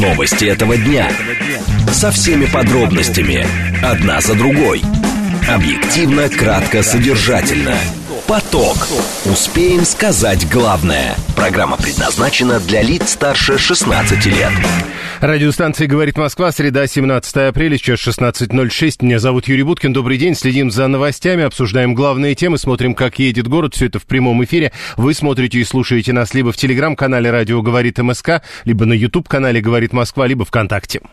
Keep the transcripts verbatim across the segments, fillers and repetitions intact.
Новости этого дня. Со всеми подробностями. Одна за другой. Объективно, кратко, содержательно. Поток. Успеем сказать главное. Программа предназначена для лиц старше шестнадцати лет. Радиостанция «Говорит Москва», среда, семнадцатое апреля, сейчас шестнадцать ноль шесть. Меня зовут Юрий Буткин. Добрый день. Следим за новостями, обсуждаем главные темы, смотрим, как едет город. Все это в прямом эфире. Вы смотрите и слушаете нас либо в телеграм-канале «Радио говорит МСК», либо на YouTube-канале «Говорит Москва», либо ВКонтакте.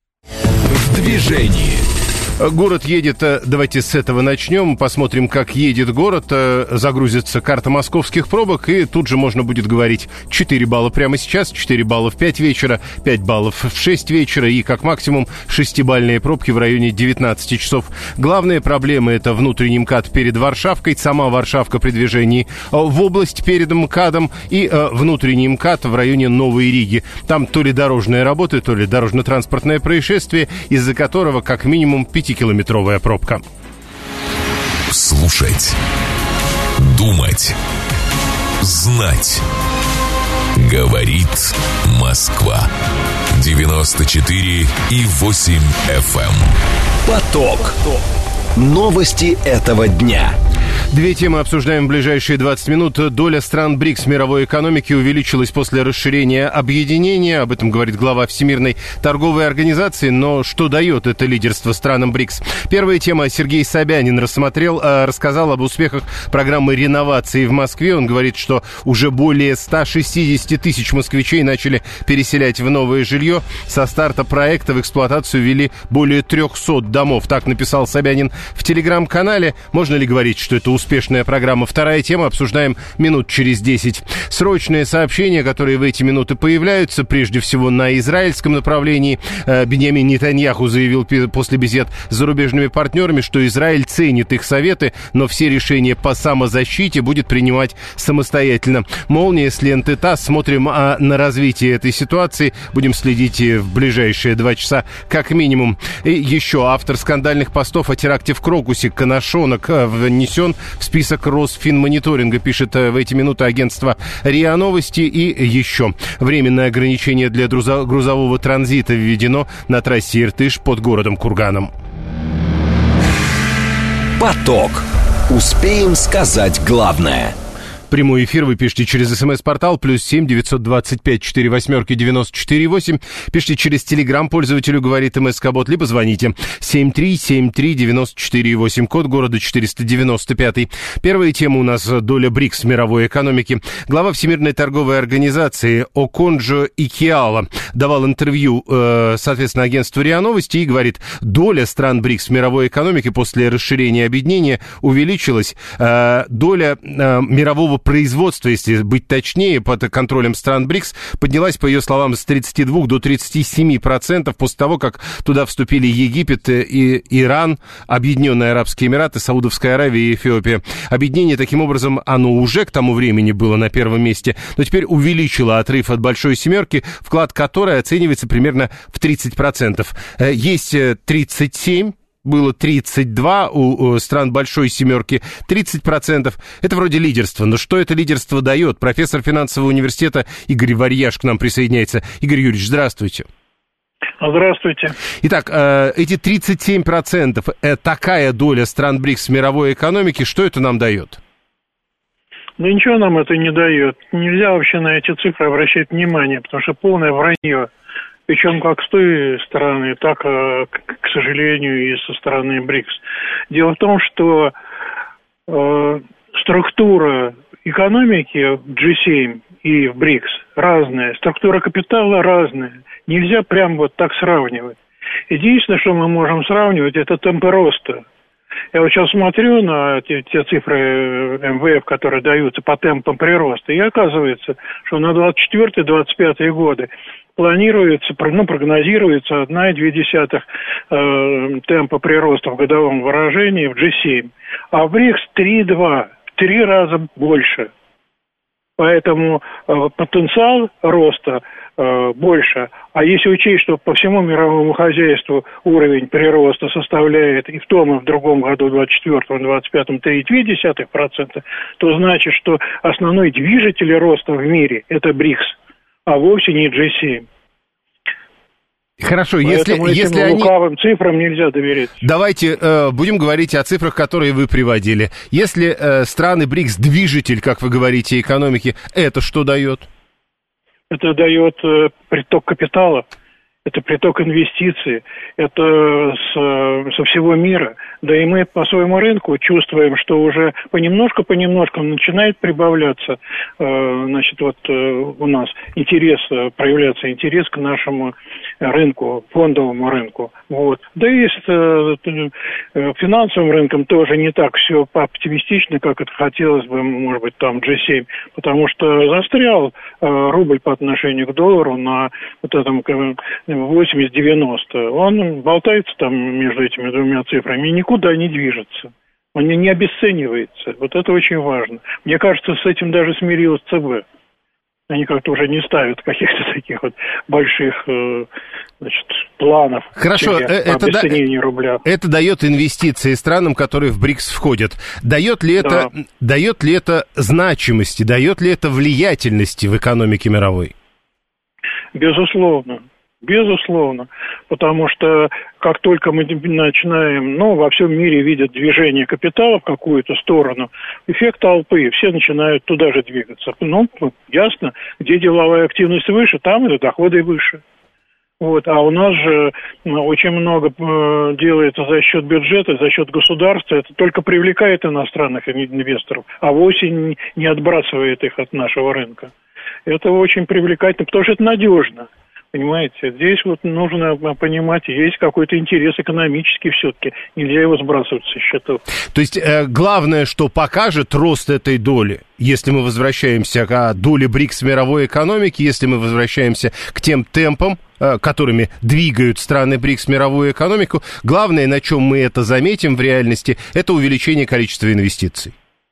В движении. Город едет, давайте с этого начнем, посмотрим, как едет город, загрузится карта московских пробок, и тут же можно будет говорить четыре балла прямо сейчас, четыре балла в пять вечера, пять баллов в шесть вечера и, как максимум, шестибалльные пробки в районе девятнадцати часов. Главные проблемы — это внутренний МКАД перед Варшавкой, сама Варшавка при движении в область перед МКАДом и внутренний МКАД в районе Новой Риги. Там то ли дорожные работы, то ли дорожно-транспортное происшествие, из-за которого как минимум пятикилометровая пробка. Слушать, думать, знать. Говорит Москва. девяносто четыре и восемь эф эм. Поток. Новости этого дня. Две темы обсуждаем в ближайшие двадцать минут. Доля стран БРИКС мировой экономики увеличилась после расширения объединения. Об этом говорит глава Всемирной торговой организации. Но что дает это лидерство странам БРИКС? Первая тема. Сергей Собянин рассмотрел, рассказал об успехах программы реновации в Москве. Он говорит, что уже более ста шестидесяти тысяч москвичей начали переселять в новое жилье. Со старта проекта в эксплуатацию ввели более трехсот домов. Так написал Собянин в телеграм-канале. Можно ли говорить, что это успешная программа? Вторая тема, обсуждаем минут через десять. Срочные сообщения, которые в эти минуты появляются, прежде всего на израильском направлении. Биньямин Нетаньяху заявил после бесед с зарубежными партнерами, что Израиль ценит их советы, но все решения по самозащите будет принимать самостоятельно. Молния с ленты ТАСС. Смотрим а, на развитие этой ситуации. Будем следить в ближайшие два часа как минимум. И еще автор скандальных постов о теракте в Крокусе Коношонок внесен в список Росфинмониторинга, пишет в эти минуты агентство РИА Новости. И еще временное ограничение для грузового транзита введено на трассе Иртыш под городом Курганом. Поток. Успеем сказать главное. Прямой эфир вы пишите через смс-портал плюс семь девятьсот двадцать пять четыре восьмерки девяносто четыре восемь. Пишите через телеграм пользователю говорит МСК-бот, либо звоните семь три семь три девяносто четыре восемь, код города четыреста девяносто пять. Первая тема у нас доля БРИКС мировой экономики. Глава Всемирной торговой организации Оконджо Икеала давал интервью, э, соответственно, агентству РИА Новости и говорит, доля стран БРИКС мировой экономики после расширения объединения увеличилась. Э, доля э, мирового производства, если быть точнее, под контролем стран БРИКС, поднялась, по ее словам, с тридцати двух до тридцати семи процентов после того, как туда вступили Египет и Иран, Объединенные Арабские Эмираты, Саудовская Аравия и Эфиопия. Объединение, таким образом, оно уже к тому времени было на первом месте, но теперь увеличило отрыв от Большой Семерки, вклад которой оценивается примерно в тридцать процентов. Есть тридцать семь, было тридцать два у стран Большой Семерки, тридцать процентов. Это вроде лидерства. Но что это лидерство дает? Профессор финансового университета Игорь Варьяш к нам присоединяется. Игорь Юрьевич, здравствуйте. Здравствуйте. Итак, эти тридцать семь процентов, такая доля стран БРИКС в мировой экономике, что это нам дает? Ну, ничего нам это не дает. Нельзя вообще на эти цифры обращать внимание, потому что полное вранье. Причем как с той стороны, так, к сожалению, и со стороны БРИКС. Дело в том, что э, структура экономики в джи семь и в БРИКС разная, структура капитала разная. Нельзя прям вот так сравнивать. Единственное, что мы можем сравнивать, это темпы роста. Я вот сейчас смотрю на те, те цифры эм вэ эф, которые даются по темпам прироста, и оказывается, что на двадцать четвёртый — двадцать пятый годы планируется, ну, прогнозируется одна целая две десятых э, темпа прироста в годовом выражении в джи семь, а в БРИКС три целых два десятых, в три раза больше. Поэтому э, потенциал роста э, больше. А если учесть, что по всему мировому хозяйству уровень прироста составляет и в том, и в другом году, двадцать четвёртом, двадцать пятом, три целых две десятых процента, то значит, что основной движитель роста в мире – это БРИКС, а вовсе не джи семь. Хорошо, Поэтому если, если этим лукавым они... цифрам нельзя доверять. Давайте э, будем говорить о цифрах, которые вы приводили. Если э, страны БРИКС движитель, как вы говорите, экономики, это что дает? Это дает э, приток капитала, это приток инвестиций, это с, со всего мира. Да и мы по своему рынку чувствуем, что уже понемножку-понемножку начинает прибавляться, э, значит, вот э, у нас интерес, проявляться интерес к нашему рынку, фондовому рынку. Вот. Да и с э, финансовым рынком тоже не так все оптимистично, как это хотелось бы, может быть, там джи семь, потому что застрял э, рубль по отношению к доллару на вот этом восемьдесят-девяносто. Он болтается там между этими двумя цифрами и никуда не движется. Он не обесценивается. Вот это очень важно. Мне кажется, с этим даже смирилась ЦБ. Они как-то уже не ставят каких-то таких вот больших, значит, планов. Хорошо, это, да, рубля. Это дает инвестиции странам, которые в БРИКС входят. Дает ли это, да. дает ли это значимости, дает ли это влиятельности в экономике мировой? Безусловно. Безусловно, потому что как только мы начинаем, ну, во всем мире видят движение капитала в какую-то сторону, эффект толпы, все начинают туда же двигаться. Ну, ясно, где деловая активность выше, там и доходы выше. Вот, а у нас же очень много делается за счет бюджета, за счет государства, это только привлекает иностранных инвесторов, а вовсе не отбрасывает их от нашего рынка. Это очень привлекательно, потому что это надежно. Понимаете, здесь вот нужно понимать, есть какой-то интерес экономический все-таки, нельзя его сбрасывать со счетов. То есть э, главное, что покажет рост этой доли, если мы возвращаемся к доле БРИКС в мировой экономике, если мы возвращаемся к тем темпам, э, которыми двигают страны БРИКС мировую экономику, главное, на чем мы это заметим в реальности, это увеличение количества инвестиций.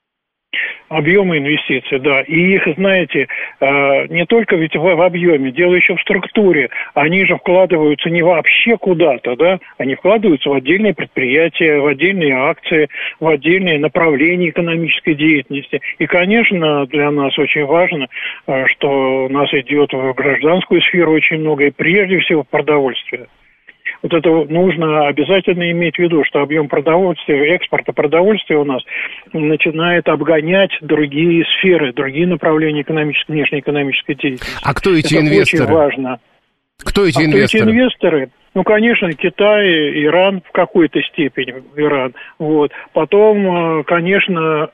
Объемы инвестиций, да. И их, знаете, не только ведь в объеме, дело еще в структуре. Они же вкладываются не вообще куда-то, да, они вкладываются в отдельные предприятия, в отдельные акции, в отдельные направления экономической деятельности. И, конечно, для нас очень важно, что у нас идет в гражданскую сферу очень много, и прежде всего в продовольствие. Вот это нужно обязательно иметь в виду, что объем продовольствия, экспорта продовольствия у нас начинает обгонять другие сферы, другие направления экономической, внешнеэкономической деятельности. А кто эти это инвесторы? Очень важно. Кто эти а инвесторы? Кто эти инвесторы? Ну, конечно, Китай, Иран в какой-то степени, Иран. Вот. Потом, конечно,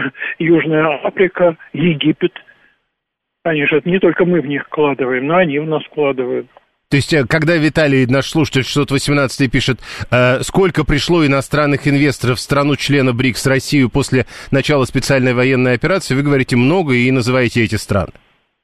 Южная Африка, Египет. Конечно, это не только мы в них вкладываем, но они в нас вкладывают. То есть, когда Виталий, наш слушатель шестьсот восемнадцатый, пишет, э, сколько пришло иностранных инвесторов в страну-члена БРИКС, Россию, после начала специальной военной операции, вы говорите много и называете эти страны.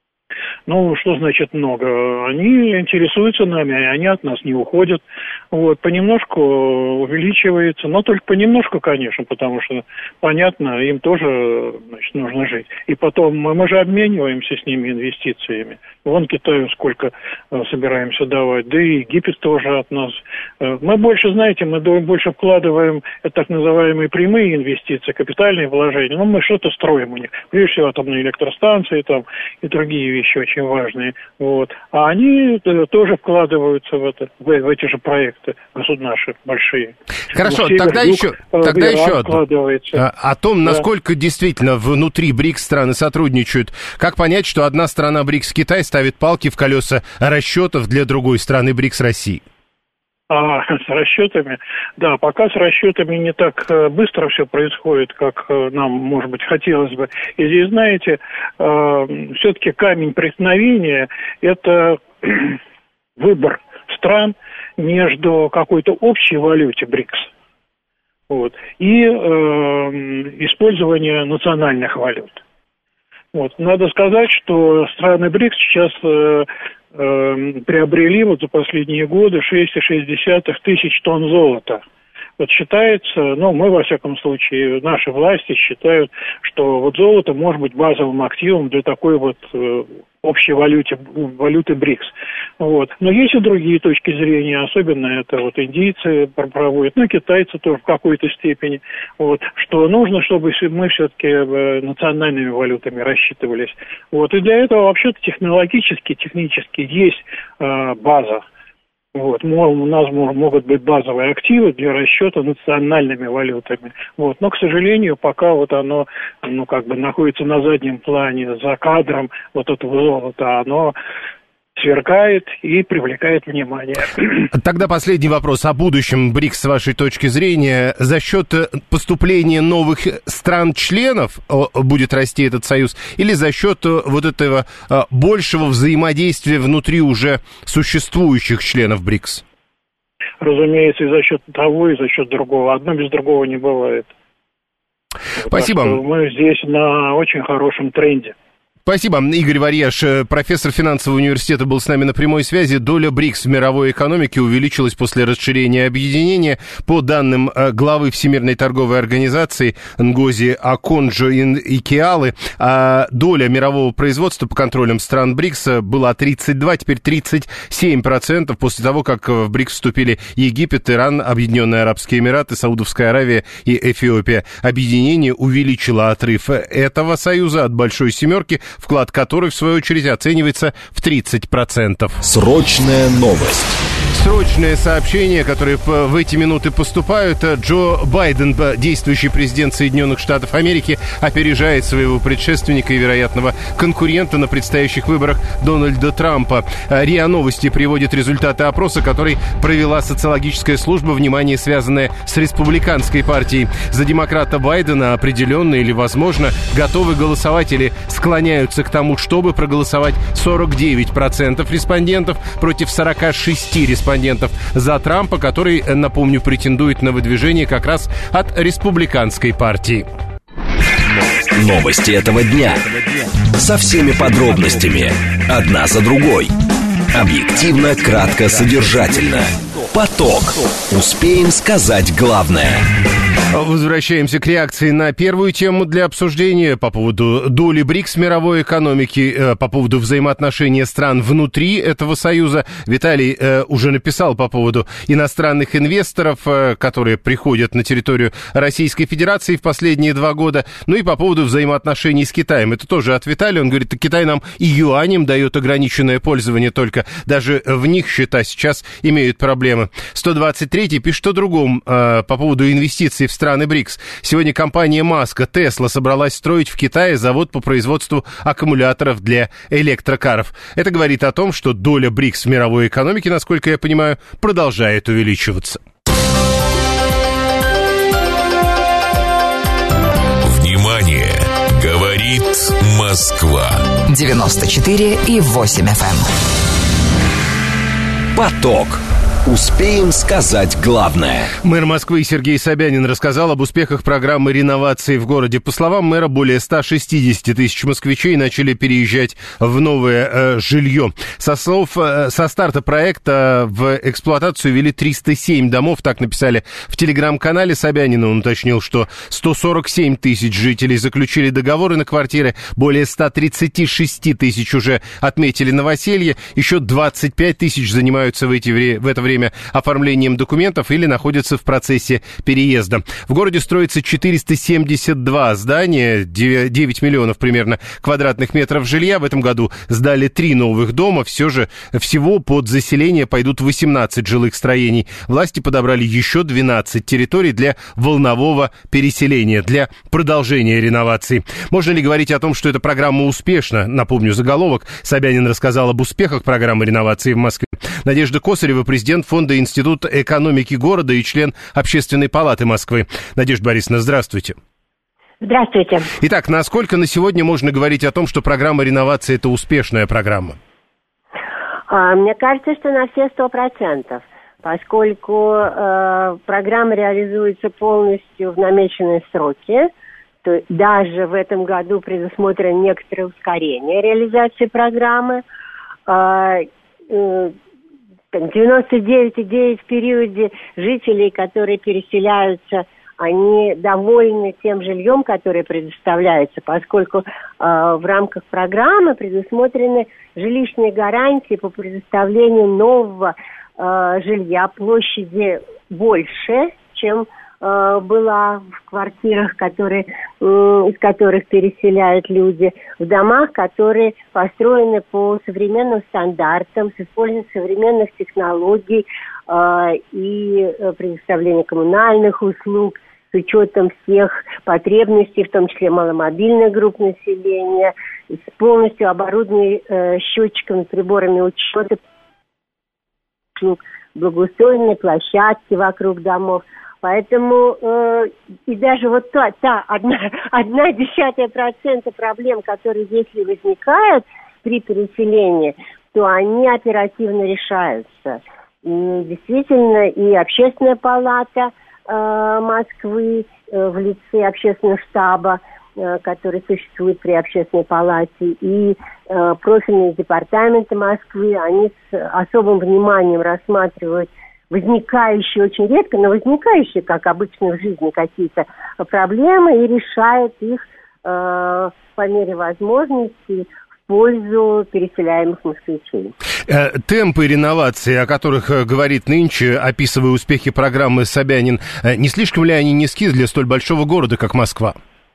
Ну, что значит много? Они интересуются нами, они от нас не уходят. Вот, понемножку увеличивается, но только понемножку, конечно, потому что, понятно, им тоже, значит, нужно жить. И потом мы, мы же обмениваемся с ними инвестициями. Вон Китаю сколько э, собираемся давать, да и Египет тоже от нас. Э, мы больше, знаете, мы больше вкладываем это так называемые прямые инвестиции, капитальные вложения. Ну, мы что-то строим у них. Прежде всего, атомные электростанции там и другие вещи очень важные. Вот. А они э, тоже вкладываются в, это, в, в эти же проекты. Наши большие. Хорошо, тогда еще, тогда еще одно. О том, насколько да. действительно внутри БРИКС страны сотрудничают. Как понять, что одна страна БРИКС, Китай, ставит палки в колеса расчетов для другой страны БРИКС, России? А, с расчетами, да, пока с расчетами не так быстро все происходит, как нам, может быть, хотелось бы. И здесь, знаете, э, все-таки камень преткновения – это выбор стран между какой-то общей валюте БРИКС вот, и э, использование национальных валют. Вот. Надо сказать, что страны БРИКС сейчас э, э, приобрели вот за последние годы шесть целых шесть десятых тысяч тонн золота. Вот считается, ну, мы, во всяком случае, наши власти считают, что вот золото может быть базовым активом для такой вот э, общей валюты, валюты БРИКС. Вот. Но есть и другие точки зрения, особенно это вот индийцы проводят, ну, китайцы тоже в какой-то степени, вот, что нужно, чтобы мы все-таки национальными валютами рассчитывались. Вот. И для этого вообще-то технологически, технически есть э, база. Вот, у нас могут быть базовые активы для расчета национальными валютами. Вот, но, к сожалению, пока вот оно, ну, как бы находится на заднем плане, за кадром, вот это золото, оно сверкает и привлекает внимание. Тогда последний вопрос о будущем БРИКС с вашей точки зрения. За счет поступления новых стран-членов будет расти этот союз или за счет вот этого большего взаимодействия внутри уже существующих членов БРИКС? Разумеется, и за счет того, и за счет другого. Одно без другого не бывает. Спасибо. Так что мы здесь на очень хорошем тренде. Спасибо. Игорь Варьяш, профессор финансового университета, был с нами на прямой связи. Доля БРИКС в мировой экономике увеличилась после расширения объединения. По данным главы Всемирной торговой организации Нгози Оконджо-Икеалы, доля мирового производства по контролям стран БРИКС была тридцать два, теперь тридцать семь процентов после того, как в БРИКС вступили Египет, Иран, Объединенные Арабские Эмираты, Саудовская Аравия и Эфиопия. Объединение увеличило отрыв этого союза от Большой Семерки, вклад которой, в свою очередь, оценивается в тридцать процентов. Срочная новость. Срочное сообщение, которое в эти минуты поступают. Джо Байден, действующий президент Соединенных Штатов Америки, опережает своего предшественника и вероятного конкурента на предстоящих выборах Дональда Трампа. РИА Новости приводит результаты опроса, который провела социологическая служба, внимание, связанное с республиканской партией. За демократа Байдена определенно или, возможно, готовы голосовать или склоняются к тому, чтобы проголосовать сорок девять процентов респондентов против сорок шесть респондентов за Трампа, который, напомню, претендует на выдвижение как раз от республиканской партии. Новости этого дня. Со всеми подробностями. Одна за другой. Объективно, кратко, содержательно. Поток. Успеем сказать главное. Возвращаемся к реакции на первую тему для обсуждения по поводу доли БРИКС в мировой экономике, по поводу взаимоотношения стран внутри этого союза. Виталий э, уже написал по поводу иностранных инвесторов, э, которые приходят на территорию Российской Федерации в последние два года. Ну и по поводу взаимоотношений с Китаем. Это тоже от Виталия. Он говорит, Китай нам и юанем дает ограниченное пользование только. Даже в них счета сейчас имеют проблемы. сто двадцать третий пишет о другом э, по поводу инвестиций в страны БРИКС. Сегодня компания Маска, Тесла, собралась строить в Китае завод по производству аккумуляторов для электрокаров. Это говорит о том, что доля БРИКС в мировой экономике, насколько я понимаю, продолжает увеличиваться. Внимание! Говорит Москва. девяносто четыре и восемь эф эм. Поток. Успеем сказать главное. Мэр Москвы Сергей Собянин рассказал об успехах программы реновации в городе. По словам мэра, более ста шестидесяти тысяч москвичей начали переезжать в новое э, жилье. Со слов, э, со старта проекта в эксплуатацию ввели триста семь домов, так написали в телеграм-канале Собянина. Он уточнил, что сто сорок семь тысяч жителей заключили договоры на квартиры, более ста тридцати шести тысяч уже отметили новоселье, еще двадцать пять тысяч занимаются в, эти, в это время оформлением документов или находятся в процессе переезда. В городе строится четыреста семьдесят два здания, девять миллионов примерно квадратных метров жилья. В этом году сдали три новых дома. Все же всего под заселение пойдут восемнадцать жилых строений. Власти подобрали еще двенадцать территорий для волнового переселения, для продолжения реновации. Можно ли говорить о том, что эта программа успешна? Напомню заголовок. Собянин рассказал об успехах программы реновации в Москве. Надежда Косарева, президент фонда Института экономики города и член Общественной палаты Москвы. Надежда Борисовна, здравствуйте. Здравствуйте. Итак, насколько на сегодня можно говорить о том, что программа реновации – это успешная программа? А, мне кажется, что на все сто процентов, поскольку э, программа реализуется полностью в намеченные сроки, то даже в этом году предусмотрено некоторое ускорение реализации программы. Э, э, девяносто девять целых девять десятых в периоде жителей, которые переселяются, они довольны тем жильем, которое предоставляется, поскольку э, в рамках программы предусмотрены жилищные гарантии по предоставлению нового э, жилья площади больше, чем э, была в квартирах, которые, э, из которых переселяют люди, в домах, которые построены по современным стандартам, с использованием современных технологий э, и предоставления коммунальных услуг, с учетом всех потребностей, в том числе маломобильных групп населения, с полностью оборудованными э, счетчиками, приборами учета, благоустроенные площадки вокруг домов. Поэтому э, и даже вот та, та одна, одна десятая процента проблем, которые если возникают при переселении, то они оперативно решаются. И действительно, и общественная палата Москвы в лице общественного штаба, который существует при общественной палате, и профильные департаменты Москвы, они с особым вниманием рассматривают возникающие, очень редко, но возникающие, как обычно в жизни, какие-то проблемы и решают их по мере возможности в пользу переселяемых москвичей. Темпы реновации, о которых говорит нынче, описывая успехи программы Собянин, не слишком ли они низки для столь большого города, как Москва?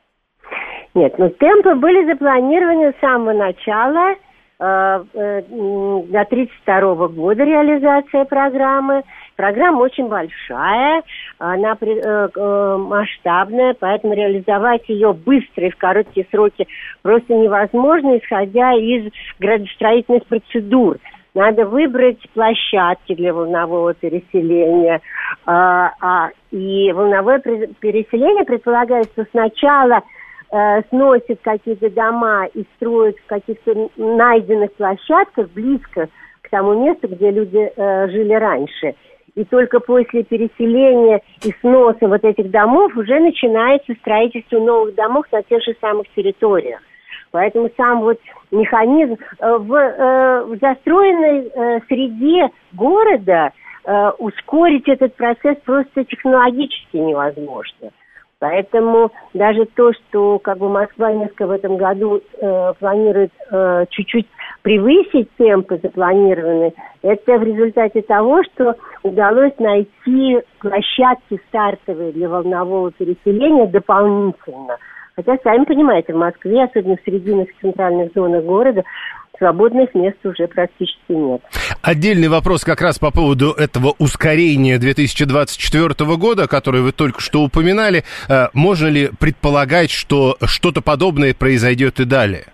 Нет, ну темпы были запланированы с самого начала, э, э, до тридцать второго года реализация программы. Программа очень большая, она э, э, масштабная, поэтому реализовать ее быстро и в короткие сроки просто невозможно, исходя из градостроительных процедур. Надо выбрать площадки для волнового переселения. А, а, и волновое переселение предполагает, что сначала э, сносят какие-то дома и строят в каких-то найденных площадках близко к тому месту, где люди э, жили раньше. И только после переселения и сноса вот этих домов уже начинается строительство новых домов на тех же самых территориях. Поэтому сам вот механизм в, э, в застроенной э, среде города э, ускорить этот процесс просто технологически невозможно. Поэтому даже то, что как бы Москва несколько в этом году э, планирует э, чуть-чуть превысить темпы запланированные, это в результате того, что удалось найти площадки стартовые для волнового переселения дополнительно. Хотя, сами понимаете, в Москве, особенно в срединных и центральных зонах города, свободных мест уже практически нет. Отдельный вопрос как раз по поводу этого ускорения две тысячи двадцать четвёртого года, которое вы только что упоминали. Можно ли предполагать, что что-то подобное произойдет и далее?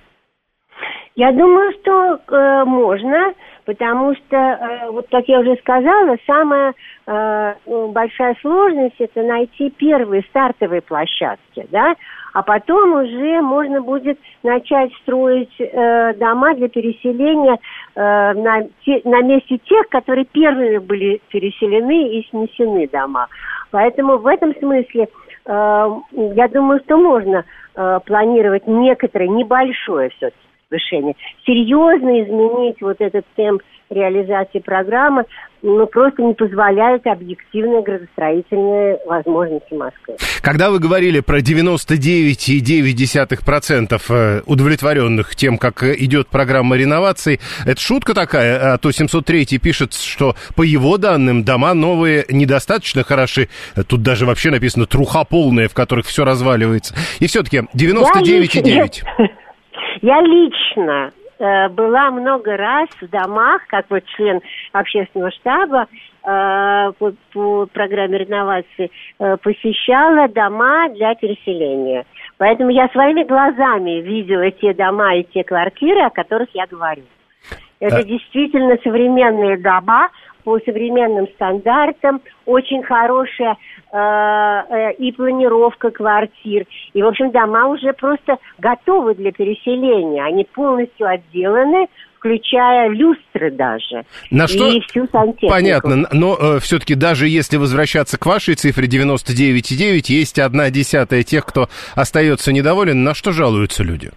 Я думаю, что э, можно, потому что, э, вот как я уже сказала, самая э, большая сложность – это найти первые стартовые площадки, да, а потом уже можно будет начать строить э, дома для переселения э, на, те, на месте тех, которые первыми были переселены и снесены дома. Поэтому в этом смысле э, я думаю, что можно э, планировать некоторое небольшое все-таки решение. Серьезно изменить вот этот темп реализации программы, ну, просто не позволяют объективные градостроительные возможности Москвы. Когда вы говорили про девяносто девять целых девять десятых процента удовлетворенных тем, как идет программа реновации, это шутка такая? А то семьсот третий пишет, что по его данным дома новые недостаточно хороши. Тут даже вообще написано «труха полная», в которых все разваливается. И все-таки девяносто девять целых девять десятых. Я лично э, была много раз в домах, как вот член общественного штаба э, по, по программе реновации, э, посещала дома для переселения. Поэтому я своими глазами видела те дома и те квартиры, о которых я говорю. Это а... действительно современные дома по современным стандартам, очень хорошая э, э, и планировка квартир. И, в общем, дома уже просто готовы для переселения. Они полностью отделаны, включая люстры даже. На что... И всю сантехнику. Понятно, но э, все-таки даже если возвращаться к вашей цифре девяносто девять целых девять десятых, есть одна десятая тех, кто остается недоволен. На что жалуются люди?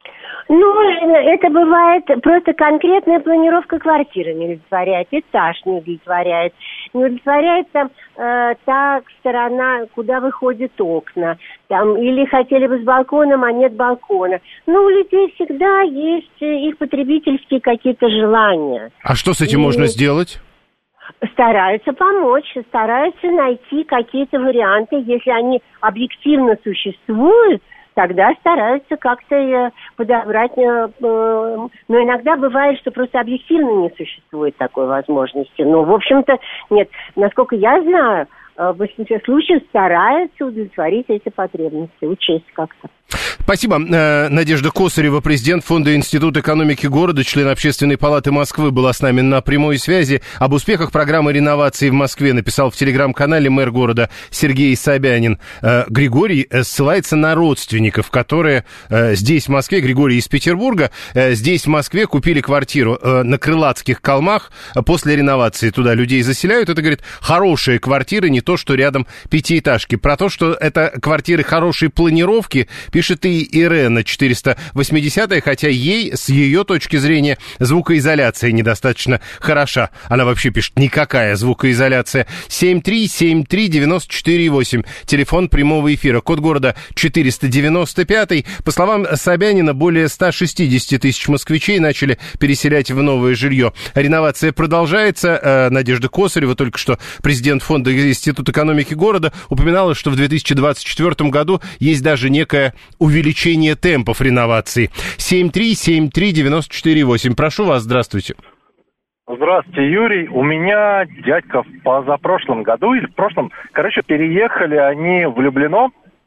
Ну, это бывает просто конкретная планировка квартиры не удовлетворяет, этаж не удовлетворяет, не удовлетворяет там э, та сторона, куда выходят окна, там, или хотели бы с балконом, а нет балкона. Ну, у людей всегда есть их потребительские какие-то желания. А что с этим И... можно сделать? стараются помочь, стараются найти какие-то варианты, если они объективно существуют, тогда стараются как-то подобрать, но иногда бывает, что просто объективно не существует такой возможности. Ну, в общем-то, нет, насколько я знаю, в большинстве случаев стараются удовлетворить эти потребности, учесть как-то. Спасибо. Надежда Косарева, президент Фонда Института экономики города, член Общественной палаты Москвы, была с нами на прямой связи. Об успехах программы реновации в Москве написал в телеграм-канале мэр города Сергей Собянин. Григорий ссылается на родственников, которые здесь, в Москве, Григорий из Петербурга, здесь, в Москве, купили квартиру на Крылатских холмах. После реновации туда людей заселяют. Это, говорит, хорошие квартиры, не то, что рядом пятиэтажки. Про то, что это квартиры хорошей планировки, пишет и Ирена четыреста восьмидесятая, хотя ей, с ее точки зрения, звукоизоляция недостаточно хороша. Она вообще пишет, никакая звукоизоляция. семь три семь три девять четыре восемь, телефон прямого эфира, код города четыреста девяносто пять. По словам Собянина, более ста шестидесяти тысяч москвичей начали переселять в новое жилье. Реновация продолжается. Надежда Косарева, только что президент Фонда Института экономики города, упоминала, что в две тысячи двадцать четвёртом году есть даже некое увеличение темпов реновации. семь три семь три девять четыре восемь. Прошу вас, здравствуйте. Здравствуйте, Юрий. У меня дядька в позапрошлом году или в прошлом, короче, переехали они в Люблино,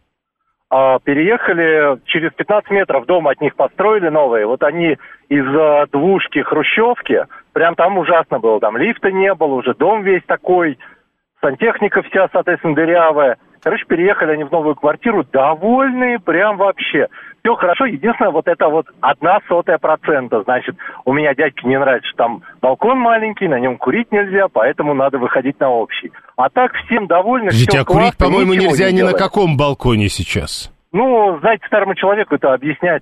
а, переехали через пятнадцать метров дом от них построили новый. Вот они из двушки хрущевки, прям там ужасно было, там лифта не было, уже дом весь такой, сантехника вся, соответственно, дырявая. Короче, переехали они в новую квартиру, довольные прям вообще. Все хорошо, единственное, вот это вот одна сотая процента. Значит, у меня дядьке не нравится, что там балкон маленький, на нем курить нельзя, поэтому надо выходить на общий. А так всем довольны, все классно. А курить, по-моему, нельзя не ни на каком балконе сейчас. Ну, знаете, старому человеку это объяснять.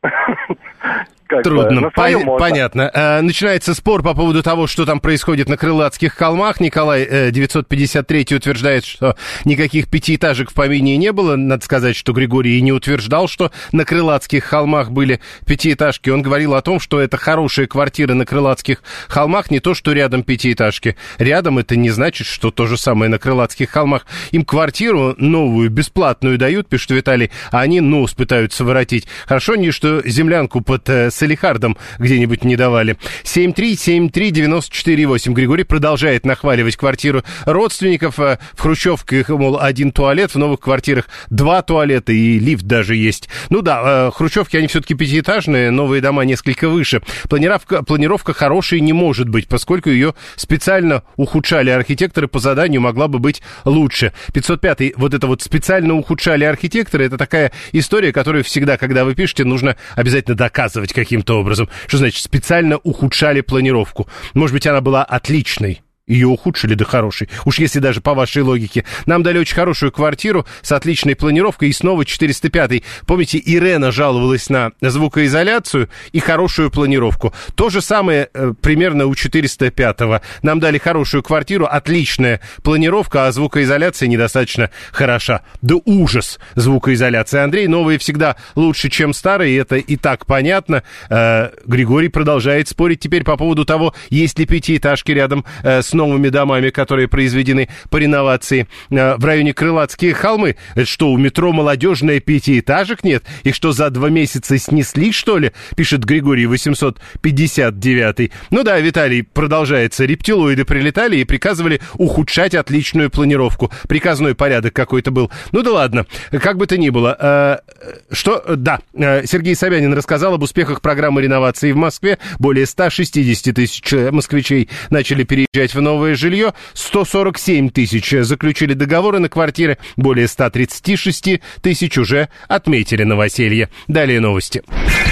Трудно, По- понятно. А, начинается спор по поводу того, что там происходит на Крылатских холмах. Николай э, девятьсот пятьдесят три утверждает, что никаких пятиэтажек в помине не было. Надо сказать, что Григорий и не утверждал, что на Крылатских холмах были пятиэтажки. Он говорил о том, что это хорошие квартиры на Крылатских холмах, не то, что рядом пятиэтажки. Рядом это не значит, что то же самое на Крылатских холмах. Им квартиру новую, бесплатную дают, пишет Виталий, а они нос пытаются воротить. Хорошо не, что землянку под э, Салихардом где-нибудь не давали. семь три семь три девять четыре восемь. Григорий продолжает нахваливать квартиру родственников. В хрущевках, мол, один туалет, в новых квартирах два туалета и лифт даже есть. Ну да, хрущевки, они все-таки пятиэтажные, новые дома несколько выше. Планировка, планировка хорошей не может быть, поскольку ее специально ухудшали архитекторы, по заданию могла бы быть лучше. пятьсот пятый, вот это вот специально ухудшали архитекторы, это такая история, которую всегда, когда вы пишете, нужно обязательно доказывать каким-то образом. Что значит специально ухудшали планировку? Может быть, она была отличной. Ее ухудшили до хорошей. Уж если даже по вашей логике. Нам дали очень хорошую квартиру с отличной планировкой. И снова четыреста пятый. Помните, Ирена жаловалась на звукоизоляцию и хорошую планировку. То же самое э, примерно у четыреста пятого. Нам дали хорошую квартиру, отличная планировка, а звукоизоляция недостаточно хороша. Да ужас звукоизоляция. Андрей, новые всегда лучше, чем старые. Это и так понятно. Э, Григорий продолжает спорить теперь по поводу того, есть ли пятиэтажки рядом э, с новыми домами, которые произведены по реновации э, в районе Крылатские холмы. Это что, у метро молодежная пятиэтажек нет? Их что, за два месяца снесли, что ли? Пишет Григорий восемьсот пятьдесят девятый. Ну да, Виталий, продолжается. Рептилоиды прилетали и приказывали ухудшать отличную планировку. Приказной порядок какой-то был. Ну да ладно, как бы то ни было. Э, что, да, э, Сергей Собянин рассказал об успехах программы реновации в Москве. Более ста шестидесяти тысяч москвичей начали переезжать в новое жилье, сто сорок семь тысяч заключили договоры на квартиры, более ста тридцати шести тысяч уже отметили новоселье. Далее новости.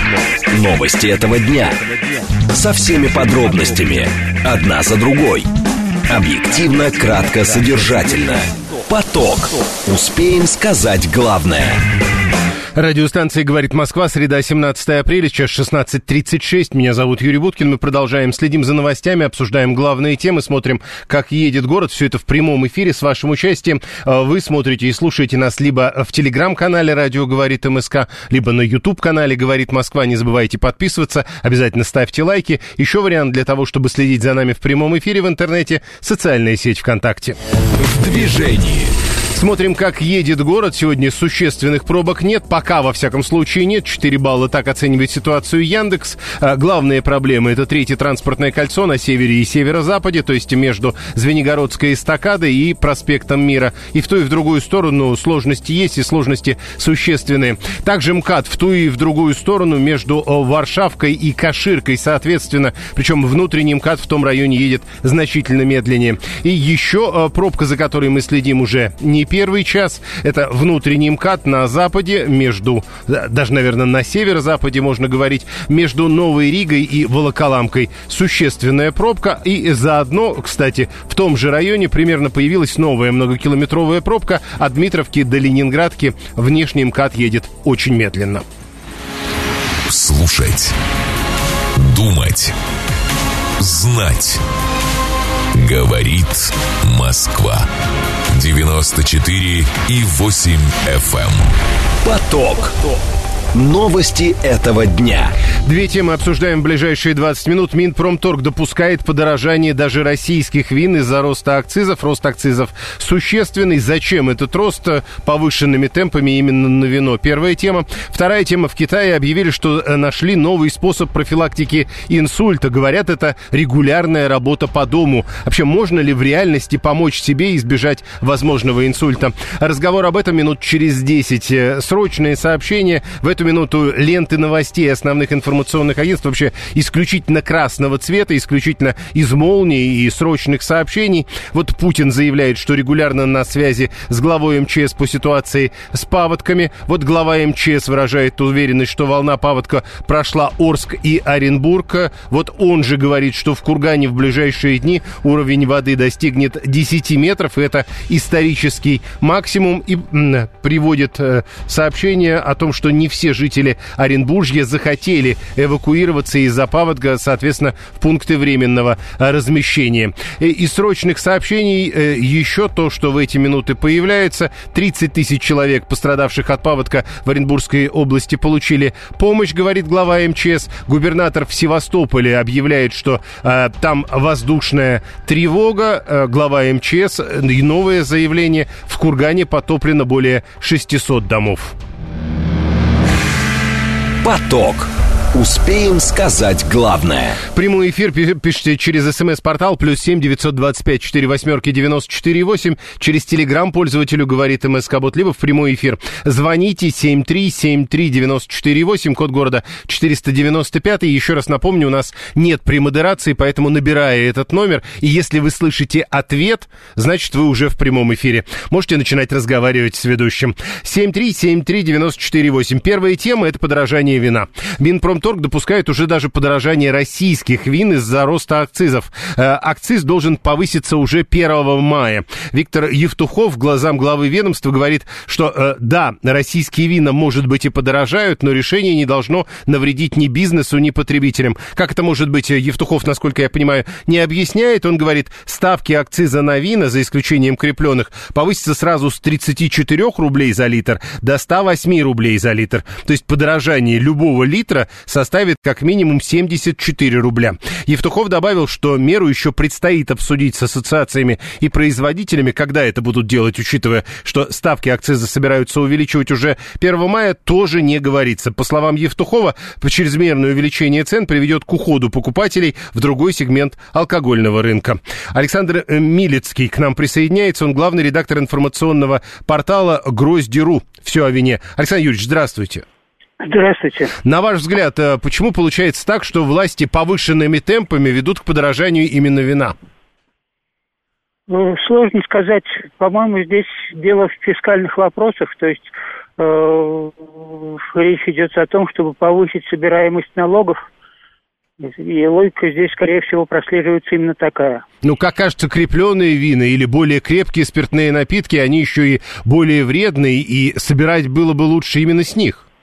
Новости этого дня. Со всеми подробностями. Одна за другой. Объективно, кратко, содержательно. Поток. Успеем сказать главное. Радиостанция «Говорит Москва», среда, семнадцатое апреля, сейчас шестнадцать тридцать шесть. Меня зовут Юрий Буткин. Мы продолжаем, следим за новостями, обсуждаем главные темы, смотрим, как едет город. Все это в прямом эфире с вашим участием. Вы смотрите и слушаете нас либо в телеграм-канале «Радио говорит МСК», либо на YouTube-канале «Говорит Москва». Не забывайте подписываться, обязательно ставьте лайки. Еще вариант для того, чтобы следить за нами в прямом эфире в интернете — социальная сеть ВКонтакте. В движении. Смотрим, как едет город. Сегодня существенных пробок нет. Пока, во всяком случае, нет. четыре балла, так оценивает ситуацию Яндекс. А, главные проблемы — это третье транспортное кольцо на севере и северо-западе, то есть между Звенигородской эстакадой и проспектом Мира. И в ту, и в другую сторону сложности есть, и сложности существенные. Также МКАД в ту и в другую сторону между Варшавкой и Каширкой, соответственно. Причем внутренний МКАД в том районе едет значительно медленнее. И еще пробка, за которой мы следим уже не первый час, это внутренний МКАД на западе, между, даже, наверное, на северо-западе, можно говорить, между Новой Ригой и Волоколамкой. Существенная пробка. И заодно, кстати, в том же районе примерно появилась новая многокилометровая пробка от Дмитровки до Ленинградки. Внешний МКАД едет очень медленно. Слушать, думать, знать. Говорит Москва. девяносто четыре и восемь эф эм. Поток. Новости этого дня. Две темы обсуждаем в ближайшие двадцать минут. Минпромторг допускает подорожание даже российских вин из-за роста акцизов. Рост акцизов существенный. Зачем этот рост повышенными темпами именно на вино? Первая тема. Вторая тема. В Китае объявили, что нашли новый способ профилактики инсульта. Говорят, это регулярная работа по дому. Вообще, можно ли в реальности помочь себе избежать возможного инсульта? Разговор об этом минут через десять. Срочные сообщения. В эту минуту ленты новостей основных информационных агентств вообще исключительно красного цвета, исключительно из молний и срочных сообщений. Вот Путин заявляет, что регулярно на связи с главой МЧС по ситуации с паводками. Вот глава МЧС выражает уверенность, что волна паводка прошла Орск и Оренбург. Вот он же говорит, что в Кургане в ближайшие дни уровень воды достигнет десять метров. И это исторический максимум. И м, приводит э, сообщение о том, что не все жители Оренбуржья захотели эвакуироваться из-за паводка, соответственно, в пункты временного размещения. Из срочных сообщений еще то, что в эти минуты появляется. тридцать тысяч человек, пострадавших от паводка в Оренбургской области, получили помощь, говорит глава МЧС. Губернатор в Севастополе объявляет, что э, там воздушная тревога. Э, глава МЧС и новое заявление: в Кургане потоплено более шестисот домов. Поток. Успеем сказать главное. Прямой эфир пишите через смс-портал плюс семь девятьсот двадцать пять четыре восьмерки девяносто четыре восемь. Через телеграм пользователю говорит МСК-бот, либо в прямой эфир. Звоните семь три семь три девяносто четыре восемь, код города четыреста девяносто пять. Еще раз напомню, у нас нет премодерации, поэтому, набирая этот номер, и если вы слышите ответ, значит, вы уже в прямом эфире. Можете начинать разговаривать с ведущим. семь три семь три девяносто четыре восемь. Первая тема — это подорожание вина. Минпромторг допускает уже даже подорожание российских вин из-за роста акцизов. Э, акциз должен повыситься уже первого мая. Виктор Евтухов, глазам главы ведомства, говорит, что э, да, российские вина, может быть, и подорожают, но решение не должно навредить ни бизнесу, ни потребителям. Как это может быть, Евтухов, насколько я понимаю, не объясняет. Он говорит, ставки акциза на вина, за исключением крепленных, повысятся сразу с тридцати четырёх рублей за литр до ста восьми рублей за литр. То есть подорожание любого литра составит как минимум семьдесят четыре рубля. Евтухов добавил, что меру еще предстоит обсудить с ассоциациями и производителями. Когда это будут делать, учитывая, что ставки акциза собираются увеличивать уже первого мая, тоже не говорится. По словам Евтухова, чрезмерное увеличение цен приведет к уходу покупателей в другой сегмент алкогольного рынка. Александр Милецкий к нам присоединяется. Он главный редактор информационного портала Грозди.ру. Все о вине. Александр Юрьевич, здравствуйте. Здравствуйте. На ваш взгляд, почему получается так, что власти повышенными темпами ведут к подорожанию именно вина? Ну, сложно сказать. По-моему, здесь дело в фискальных вопросах. То есть э, речь идет о том, чтобы повысить собираемость налогов. И логика здесь, скорее всего, прослеживается именно такая. Ну, как кажется, крепленые вина или более крепкие спиртные напитки, они еще и более вредные, и собирать было бы лучше именно с них.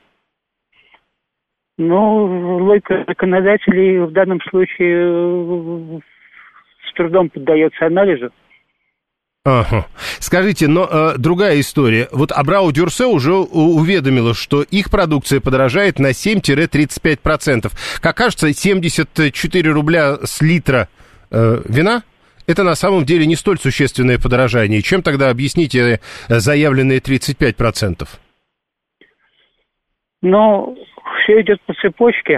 Ну, логика законодателей в данном случае с трудом поддается анализу. Ага. Скажите, но э, другая история. Вот Абрау Дюрсо уже уведомила, что их продукция подорожает на семь-тридцать пять процентов. Как кажется, семьдесят четыре рубля с литра э, вина – это на самом деле не столь существенное подорожание. Чем тогда объясните заявленные тридцать пять процентов? Ну, все идет по цепочке.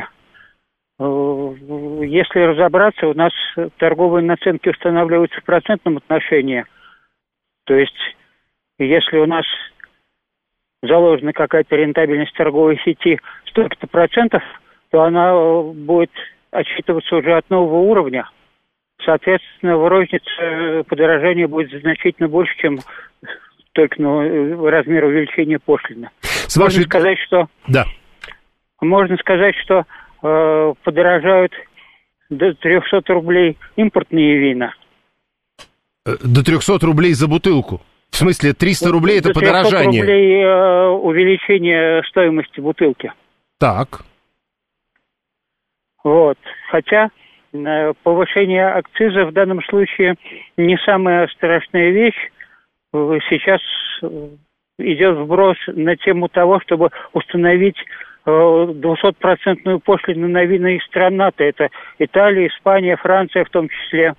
Если разобраться, у нас торговые наценки устанавливаются в процентном отношении. То есть, если у нас заложена какая-то рентабельность торговой сети столько-то процентов, то она будет отсчитываться уже от нового уровня. Соответственно, в рознице подорожание будет значительно больше, чем только ну, размер увеличения пошлины. С вашей... Можно сказать, что... Да. Можно сказать, что э, подорожают до триста рублей импортные вина. До триста рублей за бутылку? В смысле, триста рублей это подорожание? До триста рублей э, увеличение стоимости бутылки. Так. Вот. Хотя э, повышение акциза в данном случае не самая страшная вещь. Сейчас идет вброс на тему того, чтобы установить двухсотпроцентную пошлину на вина из стран НАТО. Это Италия, Испания, Франция в том числе.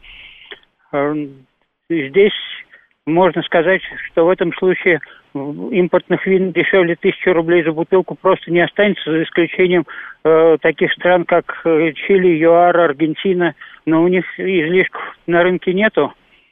Здесь можно сказать, что в этом случае импортных вин дешевле тысячи рублей за бутылку просто не останется, за исключением э, таких стран, как Чили, ЮАР, Аргентина. Но у них излишков на рынке нету.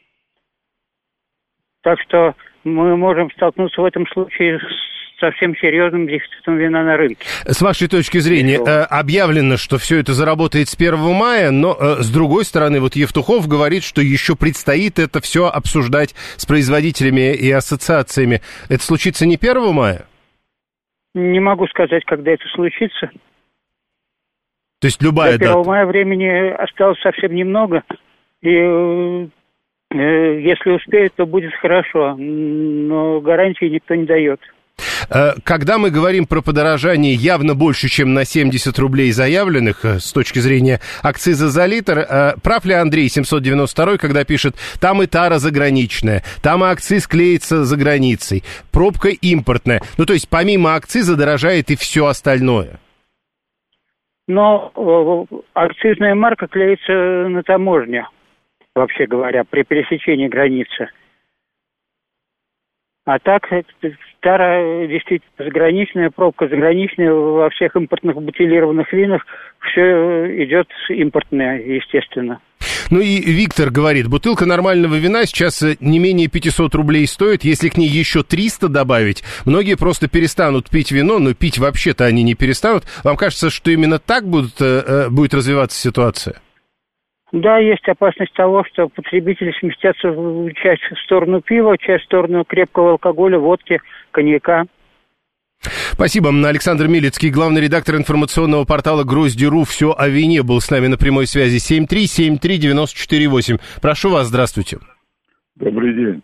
Так что мы можем столкнуться в этом случае с совсем серьезным дефицитом вина на рынке. С вашей точки зрения, э, объявлено, что все это заработает с первого мая, но э, с другой стороны, вот Евтухов говорит, что еще предстоит это все обсуждать с производителями и ассоциациями. Это случится не первого мая? Не могу сказать, когда это случится. То есть любая дата? До первого мая времени осталось совсем немного, и э, если успеют, то будет хорошо, но гарантии никто не дает. Когда мы говорим про подорожание явно больше, чем на семьдесят рублей заявленных с точки зрения акциза за литр, прав ли Андрей семьсот девяносто два, когда пишет, там и тара заграничная, там и акциз клеится за границей, пробка импортная. Ну, то есть помимо акциза дорожает и все остальное. Но акцизная марка клеится на таможне, вообще говоря, при пересечении границы. А так, тара действительно заграничная, пробка заграничная, во всех импортных бутилированных винах все идет импортное, естественно. Ну и Виктор говорит, бутылка нормального вина сейчас не менее пятьсот рублей стоит, если к ней еще триста добавить, многие просто перестанут пить вино, но пить вообще-то они не перестанут. Вам кажется, что именно так будет, будет развиваться ситуация? Да, есть опасность того, что потребители сместятся часть в сторону пива, часть в сторону крепкого алкоголя, водки, коньяка. Спасибо. Александр Милецкий, главный редактор информационного портала Грозди.ру. Все о вине был с нами на прямой связи. семь три семь три девяносто четыре восемь. Прошу вас, здравствуйте. Добрый день.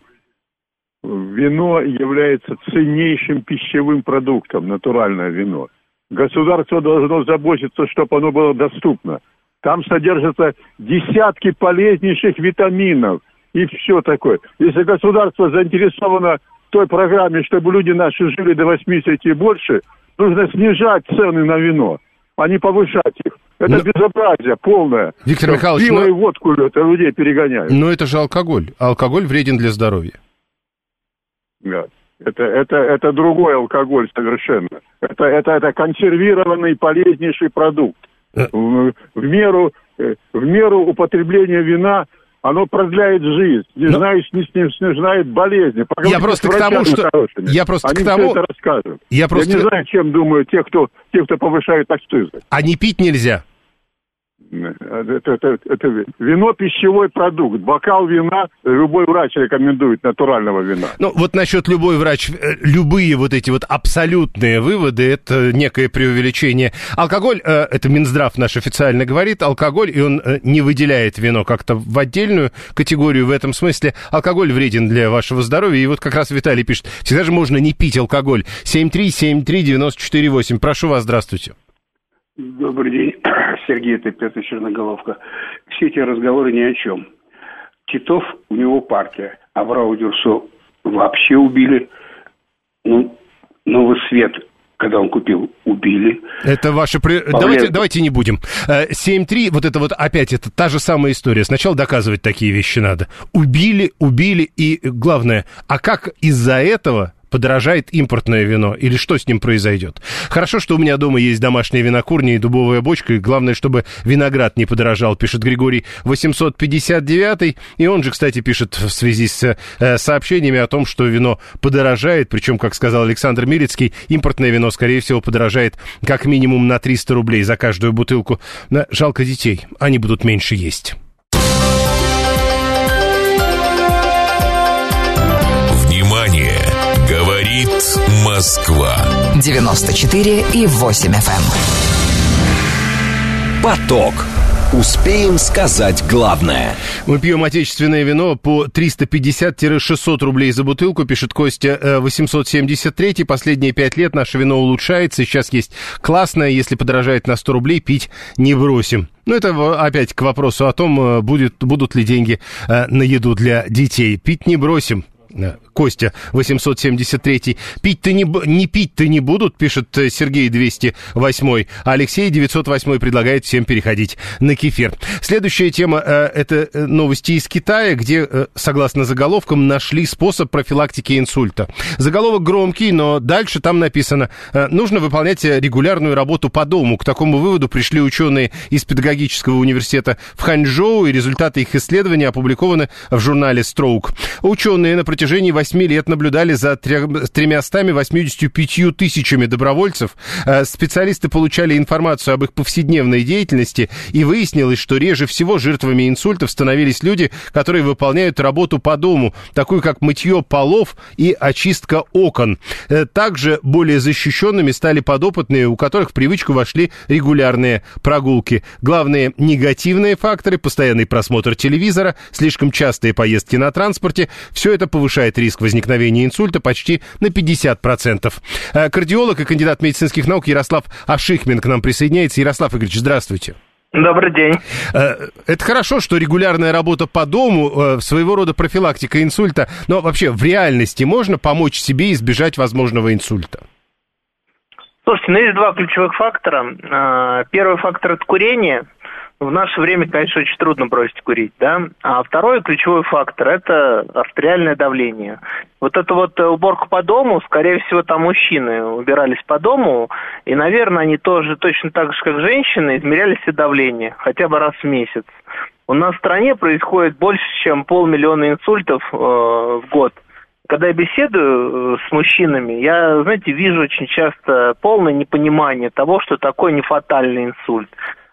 Вино является ценнейшим пищевым продуктом, натуральное вино. Государство должно заботиться, чтобы оно было доступно. Там содержатся десятки полезнейших витаминов и все такое. Если государство заинтересовано в той программе, чтобы люди наши жили до восьмидесяти и больше, нужно снижать цены на вино, а не повышать их. Это но... безобразие полное. Виктор Михайлович, пиво но... и водку это людей перегоняют. Но это же алкоголь. Алкоголь вреден для здоровья. Да. Это, это, это другой алкоголь совершенно. Это, это, это консервированный полезнейший продукт. В, в меру, в меру употребления вина оно продляет жизнь, не Но... знаю, не снижает болезни. Я просто к тому, что... Я просто Они к тому... все это расскажут. Я, просто... Я не знаю, чем думают те, кто, те, кто повышает акцизы. А не пить нельзя? Это, это, это вино пищевой продукт. Бокал вина любой врач рекомендует, натурального вина. Ну, вот насчет любой врач, любые вот эти вот абсолютные выводы, это некое преувеличение. Алкоголь, это Минздрав наш официально говорит, алкоголь, и он не выделяет вино как-то в отдельную категорию в этом смысле. Алкоголь вреден для вашего здоровья. И вот как раз Виталий пишет, всегда же можно не пить алкоголь. семь три семь три девяносто четыре восемь. Прошу вас, здравствуйте. Добрый день, Сергей, это Петр Черноголовка. Все эти разговоры ни о чем. Титов, у него партия, а Врау Дюрсо вообще убили. Ну, Новый Свет, когда он купил, убили. Это ваше... При... Давайте, давайте не будем. семь три, вот это вот опять, это та же самая история. Сначала доказывать такие вещи надо. Убили, убили, и главное, а как из-за этого подорожает импортное вино, или что с ним произойдет? Хорошо, что у меня дома есть домашняя винокурня и дубовая бочка, и главное, чтобы виноград не подорожал, пишет Григорий восемьсот пятьдесят девять, и он же, кстати, пишет в связи с э, сообщениями о том, что вино подорожает, причем, как сказал Александр Милицкий, импортное вино, скорее всего, подорожает как минимум на триста рублей за каждую бутылку. Но жалко детей, они будут меньше есть. Внимание! Говорит Москва. девяносто четыре и восемь эф эм. Поток. Успеем сказать главное. Мы пьем отечественное вино по триста пятьдесят - шестьсот рублей за бутылку, пишет Костя восемьсот семьдесят три. Последние пять лет наше вино улучшается. Сейчас есть классное, если подорожает на сто рублей, пить не бросим. Ну, это опять к вопросу о том, будет, будут ли деньги на еду для детей. Пить не бросим. Костя восемьсот семьдесят три. Пить-то не, не пить-то не будут, пишет Сергей двести восемь. А Алексей девятьсот восемь предлагает всем переходить на кефир. Следующая тема э, – это новости из Китая, где, э, согласно заголовкам, нашли способ профилактики инсульта. Заголовок громкий, но дальше там написано: э, нужно выполнять регулярную работу по дому. К такому выводу пришли ученые из педагогического университета в Ханчжоу, и результаты их исследования опубликованы в журнале Stroke. Ученые на протяжении восьми лет наблюдали за тремястами восьмидесятью пятью тысячами добровольцев. Специалисты получали информацию об их повседневной деятельности, и выяснилось, что реже всего жертвами инсультов становились люди, которые выполняют работу по дому, такую как мытье полов и очистка окон. Также более защищенными стали подопытные, у которых в привычку вошли регулярные прогулки. Главные негативные факторы – постоянный просмотр телевизора, слишком частые поездки на транспорте – все это повышает риск возникновения инсульта почти на пятьдесят процентов. Кардиолог и кандидат медицинских наук Ярослав Ашихмин к нам присоединяется. Ярослав Игоревич, здравствуйте. Добрый день. Это хорошо, что регулярная работа по дому, своего рода профилактика инсульта, но вообще в реальности можно помочь себе избежать возможного инсульта? Слушайте, ну есть два ключевых фактора. Первый фактор – это курение. В наше время, конечно, очень трудно бросить курить, да. А второй ключевой фактор – это артериальное давление. Вот эта вот уборка по дому, скорее всего, там мужчины убирались по дому, и, наверное, они тоже точно так же, как женщины, измеряли себе давление хотя бы раз в месяц. У нас в стране происходит больше, чем полмиллиона инсультов э, в год. Когда я беседую с мужчинами, я, знаете, вижу очень часто полное непонимание того, что такое нефатальный инсульт.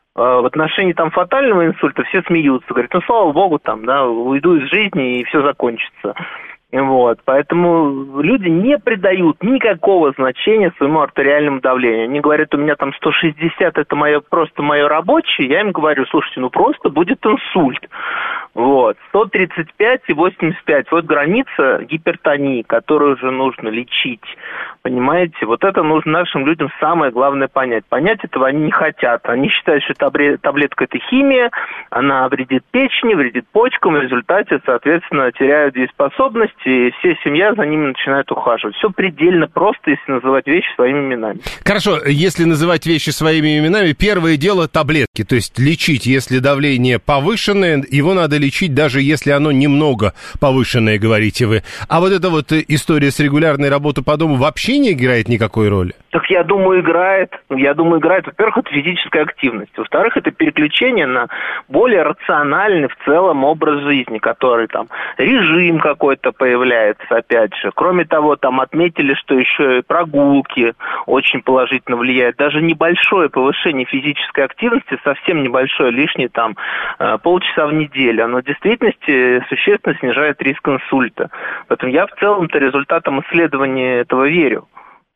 В отношении там фатального инсульта все смеются, говорят, ну, слава богу, там, да, уйду из жизни и все закончится. Вот, поэтому люди не придают никакого значения своему артериальному давлению. Они говорят, у меня там сто шестьдесят, это мое, просто мое рабочее. Я им говорю, слушайте, ну просто будет инсульт. Вот, сто тридцать пять и восемьдесят пять, вот граница гипертонии, которую уже нужно лечить. Понимаете, вот это нужно нашим людям самое главное понять. Понять этого они не хотят. Они считают, что таблетка – это химия, она вредит печени, вредит почкам, и в результате, соответственно, теряют дееспособность, и вся семья за ними начинает ухаживать. Все предельно просто, если называть вещи своими именами. Хорошо, если называть вещи своими именами, первое дело – таблетки. То есть лечить, если давление повышенное, его надо лечить, даже если оно немного повышенное, говорите вы. А вот эта вот история с регулярной работой по дому вообще не играет никакой роли? Так я думаю, играет. Я думаю, играет. Во-первых, это физическая активность. Во-вторых, это переключение на более рациональный в целом образ жизни, который там, режим какой-то появляется, опять же. Кроме того, там отметили, что еще и прогулки очень положительно влияют. Даже небольшое повышение физической активности, совсем небольшое, лишнее там полчаса в неделю, оно в действительности существенно снижает риск инсульта. Поэтому я в целом-то результатам исследования этого верю.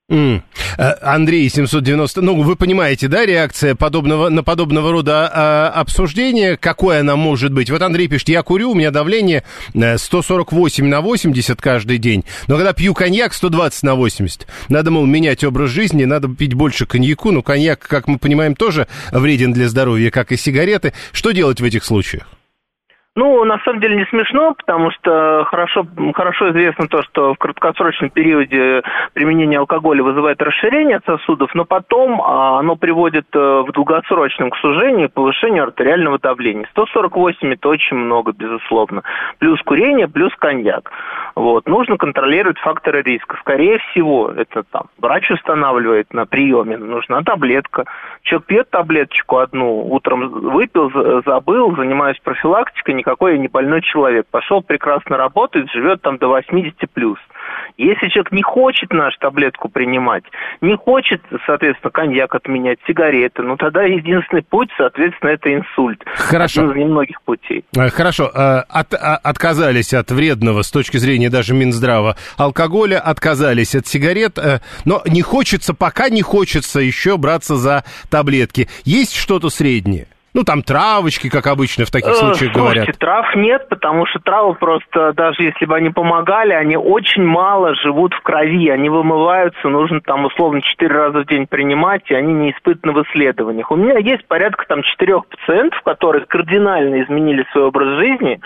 Mm. Андрей, семьсот девяносто, ну, вы понимаете, да, реакция подобного, на подобного рода а, обсуждения, какой она может быть? Вот Андрей пишет, я курю, у меня давление сто сорок восемь на восемьдесят каждый день, но когда пью коньяк, сто двадцать на восемьдесят. Надо, мол, менять образ жизни, надо пить больше коньяку, но коньяк, как мы понимаем, тоже вреден для здоровья, как и сигареты. Что делать в этих случаях? Ну, на самом деле не смешно, потому что хорошо, хорошо известно то, что в краткосрочном периоде применение алкоголя вызывает расширение сосудов, но потом а, оно приводит в долгосрочном к сужению и повышению артериального давления. сто сорок восемь это очень много, безусловно. Плюс курение, плюс коньяк. Вот. Нужно контролировать факторы риска. Скорее всего, это там врач устанавливает на приеме, нужна таблетка. Человек пьет таблеточку одну, утром выпил, забыл, занимаюсь профилактикой, никакой я не больной человек. Пошел прекрасно работает, живет там до восемьдесят плюс. Если человек не хочет нашу таблетку принимать, не хочет, соответственно, коньяк отменять, сигареты, ну тогда единственный путь, соответственно, это инсульт. Хорошо. Один из немногих путей. Хорошо. От, отказались от вредного, с точки зрения даже Минздрава, алкоголя, отказались от сигарет, но не хочется, пока не хочется еще браться за таблетки. Есть что-то среднее? Ну, там травочки, как обычно в таких случаях Слушайте, говорят. трав нет, потому что травы просто, даже если бы они помогали, они очень мало живут в крови, они вымываются, нужно там условно четыре раза в день принимать, и они не испытаны в исследованиях. У меня есть порядка там четырех пациентов, которые кардинально изменили свой образ жизни,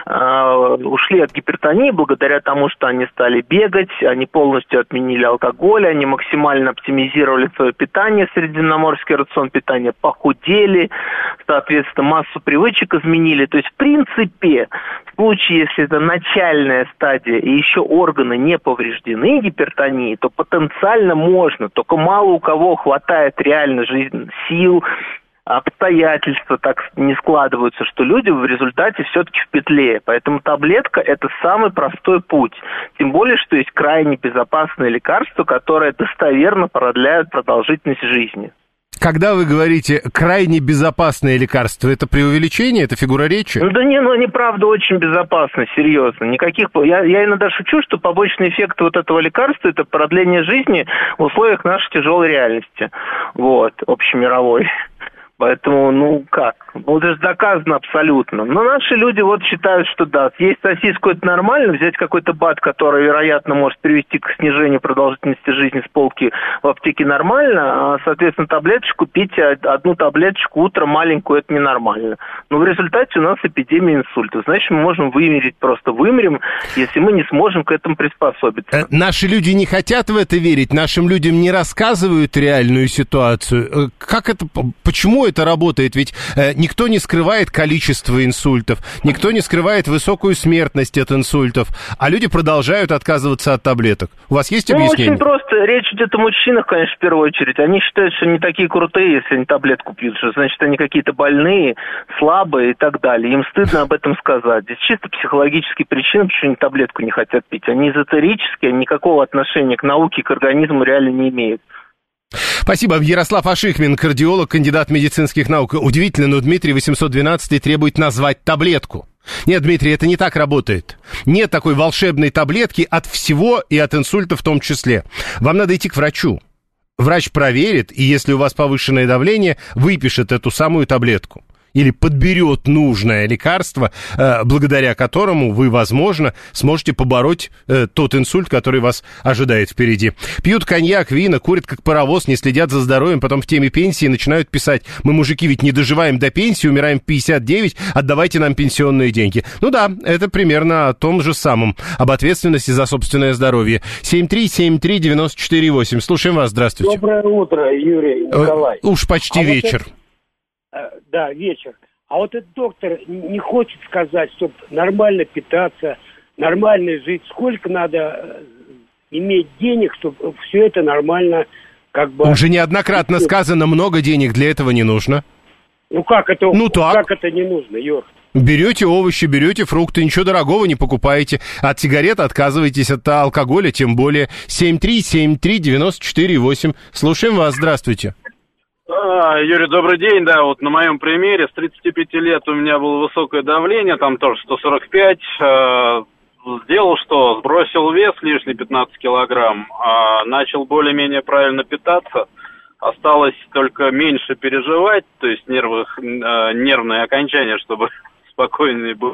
э, ушли от гипертонии благодаря тому, что они стали бегать, они полностью отменили алкоголь, они максимально оптимизировали свое питание, средиземноморский рацион питания, похудели, соответственно, массу привычек изменили. То есть, в принципе, в случае, если это начальная стадия и еще органы не повреждены гипертонией, то потенциально можно. Только мало у кого хватает реально жизненных сил, обстоятельства так не складываются, что люди в результате все-таки в петле. Поэтому таблетка – это самый простой путь. Тем более, что есть крайне безопасные лекарства, которые достоверно продляют продолжительность жизни. Когда вы говорите «крайне безопасное лекарство», это преувеличение, это фигура речи? Ну да не, ну они правда очень безопасны, серьезно. Никаких... Я, я иногда шучу, что побочный эффект вот этого лекарства – это продление жизни в условиях нашей тяжелой реальности, вот, общемировой. Поэтому, ну как, ну это же доказано абсолютно. Но наши люди вот считают, что да, съесть сосиску это нормально, взять какой-то БАД, который, вероятно, может привести к снижению продолжительности жизни с полки в аптеке нормально, а, соответственно, таблеточку пить, одну таблеточку утром маленькую, это ненормально. Но в результате у нас эпидемия инсульта. Значит, мы можем вымереть, просто вымрем, если мы не сможем к этому приспособиться. Наши люди не хотят в это верить, нашим людям не рассказывают реальную ситуацию. Как это, почему это работает? Ведь э, никто не скрывает количество инсультов, никто не скрывает высокую смертность от инсультов, а люди продолжают отказываться от таблеток. У вас есть объяснение? Ну, очень просто. Речь идет о мужчинах, конечно, в первую очередь. Они считают, что они такие крутые, если они таблетку пьют, что значит они какие-то больные, слабые и так далее. Им стыдно об этом сказать. Здесь чисто психологические причины, почему они таблетку не хотят пить. Они эзотерические, никакого отношения к науке, к организму реально не имеют. Спасибо. Ярослав Ашихмин, кардиолог, кандидат медицинских наук. Удивительно, но Дмитрий восемьсот двенадцать требует назвать таблетку. Нет, Дмитрий, это не так работает. Нет такой волшебной таблетки от всего и от инсульта в том числе. Вам надо идти к врачу. Врач проверит, и если у вас повышенное давление, выпишет эту самую таблетку. Или подберет нужное лекарство, э, благодаря которому вы, возможно, сможете побороть э, тот инсульт, который вас ожидает впереди. Пьют коньяк, вина, курят как паровоз, не следят за здоровьем, потом в теме пенсии начинают писать: мы, мужики, ведь не доживаем до пенсии, умираем в пятьдесят девять, отдавайте нам пенсионные деньги. Ну да, это примерно о том же самом, об ответственности за собственное здоровье. семь три семь три девять четыре восемь. Слушаем вас, здравствуйте. Доброе утро, Юрий, Николай. Э, уж почти а вечер. Вот это... Да, вечер. А вот этот доктор не хочет сказать, чтобы нормально питаться, нормально жить. Сколько надо иметь денег, чтобы все это нормально как бы... Уже неоднократно сказано, много денег для этого не нужно. Ну как это, ну, так. как это не нужно, Юр? Берете овощи, берете фрукты, ничего дорогого не покупаете. От сигарет отказываетесь, от алкоголя тем более. семь три семь три девять четыре восемь. Слушаем вас, здравствуйте. Юрий, добрый день. Да, вот на моем примере с тридцати пяти лет у меня было высокое давление, там тоже сто сорок пять. Сделал что? бросил вес лишний пятнадцать килограмм, а начал более-менее правильно питаться. Осталось только меньше переживать, то есть нервных, э, нервные окончания, чтобы спокойнее было.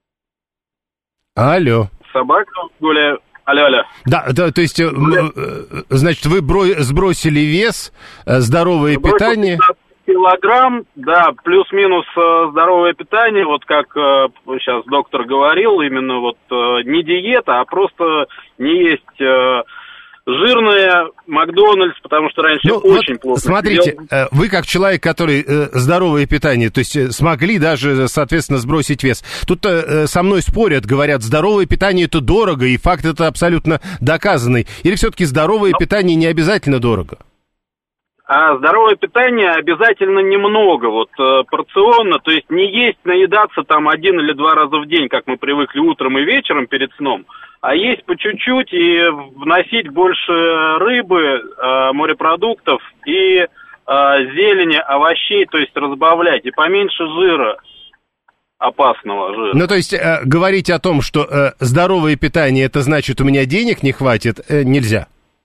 Алло. Собака гуляю. Алло, алло. Да, да, то есть, э, э, значит, вы бро- сбросили вес, э, здоровое Сбросил питание. пятнадцать килограмм, да, плюс-минус э, здоровое питание, вот как э, сейчас доктор говорил, именно вот э, не диета, а просто не есть э, жирное Макдональдс, потому что раньше Ну, очень вот плохо смотрите, сидел. э, вы как человек, который э, здоровое питание, то есть э, смогли даже, соответственно, сбросить вес. Тут э, со мной спорят, говорят, здоровое питание это дорого, и факт это абсолютно доказанный. Или все-таки здоровое Но... питание не обязательно дорого? А здоровое питание обязательно немного, вот э, порционно, то есть не есть, наедаться там один или два раза в день, как мы привыкли утром и вечером перед сном, а есть по чуть-чуть и вносить больше рыбы, э, морепродуктов и э, зелени, овощей, то есть разбавлять, и поменьше жира, опасного жира. Ну, то есть э, говорить о том, что э, здоровое питание, это значит, у меня денег не хватит, э, нельзя.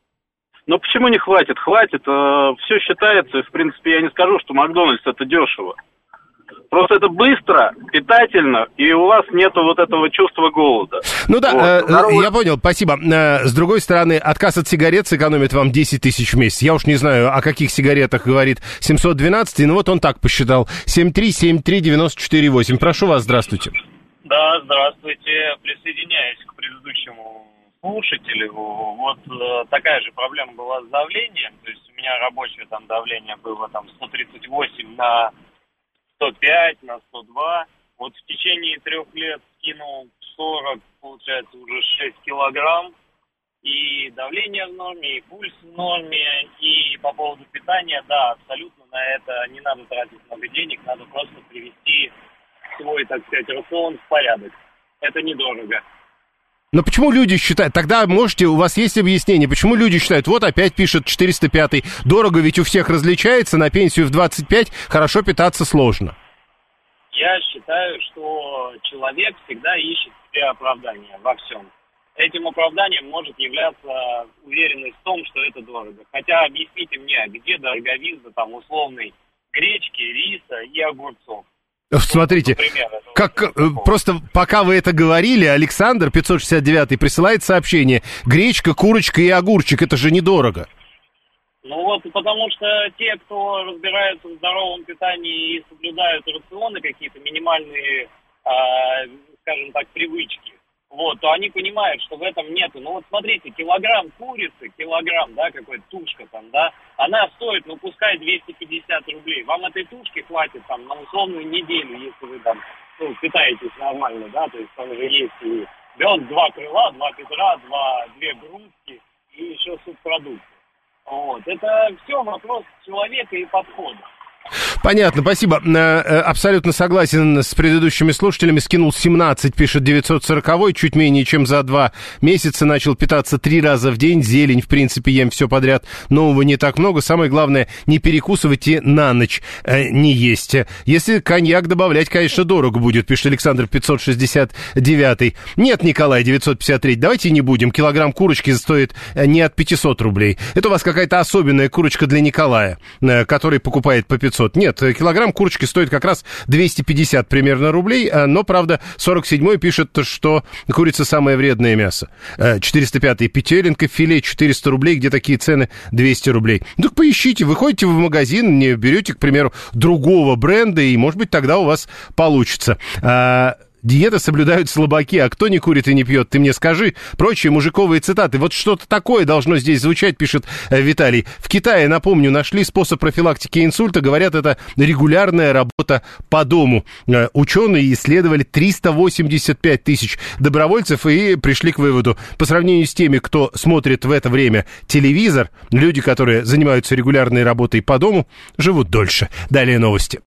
Но почему не хватит? Хватит. Э, все считается, и, в принципе, я не скажу, что Макдональдс это дешево. Просто это быстро, питательно, и у вас нету вот этого чувства голода. Ну да, вот. э, Здоровый... я понял, спасибо. Э, с другой стороны, отказ от сигарет сэкономит вам десять тысяч в месяц. Я уж не знаю, о каких сигаретах говорит семьсот двенадцать, но вот он так посчитал. семь три семь три девять четыре восемь. Прошу вас, здравствуйте. Да, здравствуйте. Присоединяюсь к предыдущему слушателю. Вот э, такая же проблема была с давлением. То есть у меня рабочее там давление было там сто тридцать восемь на сто пять, на сто два. Вот в течение трех лет скинул сорок, получается, уже шесть килограмм. И давление в норме, и пульс в норме. И по поводу питания, да, абсолютно на это не надо тратить много денег. Надо просто привести свой, так сказать, рацион в порядок. Это недорого. Но почему люди считают, тогда можете, у вас есть объяснение, почему люди считают, вот опять пишет четыреста пятый, дорого ведь у всех различается, на пенсию в двадцать пять хорошо питаться сложно. Я считаю, что человек всегда ищет себе оправдание во всем. Этим оправданием может являться уверенность в том, что это дорого. Хотя объясните мне, где дороговизна там условной гречки, риса и огурцов. Смотрите, как, просто пока вы это говорили, Александр пятьсот шестьдесят девятый присылает сообщение: гречка, курочка и огурчик, это же недорого. Ну вот, потому что те, кто разбираются в здоровом питании и соблюдают рационы какие-то минимальные, э, скажем так, привычки, вот, то они понимают, что в этом нету. Ну вот смотрите, килограмм курицы, килограмм, да, какой-то тушка там, да, она стоит, ну пускай двести пятьдесят рублей. Вам этой тушки хватит там на условную неделю, если вы там, ну, питаетесь нормально, да, то есть там же есть и берет два крыла, два бедра, два, две грудки и еще субпродукты. Вот, это все вопрос человека и подхода. Понятно, спасибо. Абсолютно согласен с предыдущими слушателями. Скинул семнадцать, пишет девятьсот сороковой, чуть менее чем за два месяца. Начал питаться три раза в день. Зелень, в принципе, ем все подряд. Нового не так много. Самое главное, не перекусывать и на ночь э, не есть. Если коньяк добавлять, конечно, дорого будет, пишет Александр пятьсот шестьдесят девятый. Нет, Николай девятьсот пятьдесят три, давайте не будем. Килограмм курочки стоит не от пятисот рублей. Это у вас какая-то особенная курочка для Николая, э, который покупает по пятьсот. Нет, килограмм курочки стоит как раз двести пятьдесят примерно рублей, но, правда, сорок седьмой пишет, что курица самое вредное мясо. четыреста пятый, петелинка, филе, четыреста рублей, где такие цены двести рублей. Ну, поищите, выходите в магазин, не берете, к примеру, другого бренда, и, может быть, тогда у вас получится. Диеты соблюдают слабаки, а кто не курит и не пьет, ты мне скажи. Прочие мужиковые цитаты. Вот что-то такое должно здесь звучать, пишет Виталий. В Китае, напомню, нашли способ профилактики инсульта. Говорят, это регулярная работа по дому. Ученые исследовали триста восемьдесят пять тысяч добровольцев и пришли к выводу. По сравнению с теми, кто смотрит в это время телевизор, люди, которые занимаются регулярной работой по дому, живут дольше. Далее новости.